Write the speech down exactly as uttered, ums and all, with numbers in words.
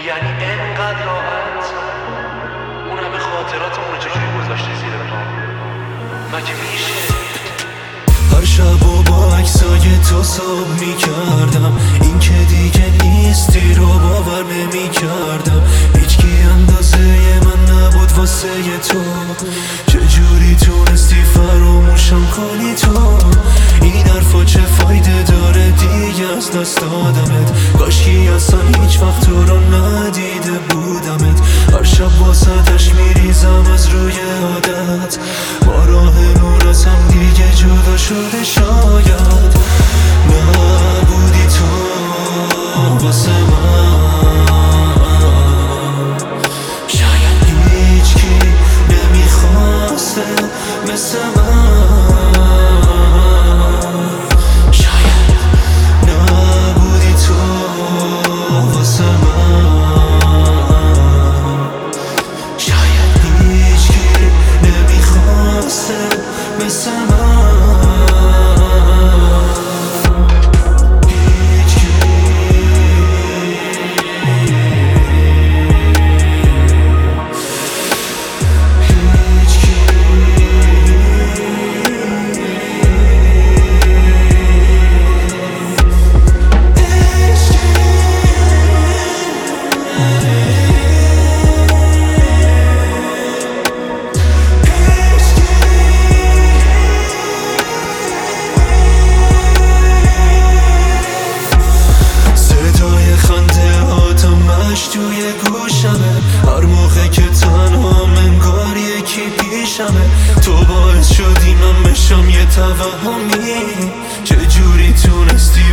یعنی انقدر راحت اون همه خاطراتمون رو چجوری گذاشتی زیر پا؟ مگه میشه؟ هر شب و با عکسای تو صبح میکردم، این که دیگه نیستی رو باور نمیکردم. هیچکی اندازه من نبود واسه تو، چجوری تونستی فراموشم کنی تو؟ این حرفا چه فایده داره دیگه از دست دادمت؟ کاشکی اصلا هیچ وقت تو رو ندیده بودمت. هر شب واسدش میریزم از روی عادت، با راه نور از هم دیگه جدا شده. شاید نبودی تو واسه من، شاید هیچکی نمیخواسته مثل من، شاید نبودی تو واسه من، شاید هیچکی نمیخواسته مثل من. توی گوشمه هر موقع که تنها منگار یکی پیشمه. تو باعث شدی من بشم یه توهمی، چجوری تونستی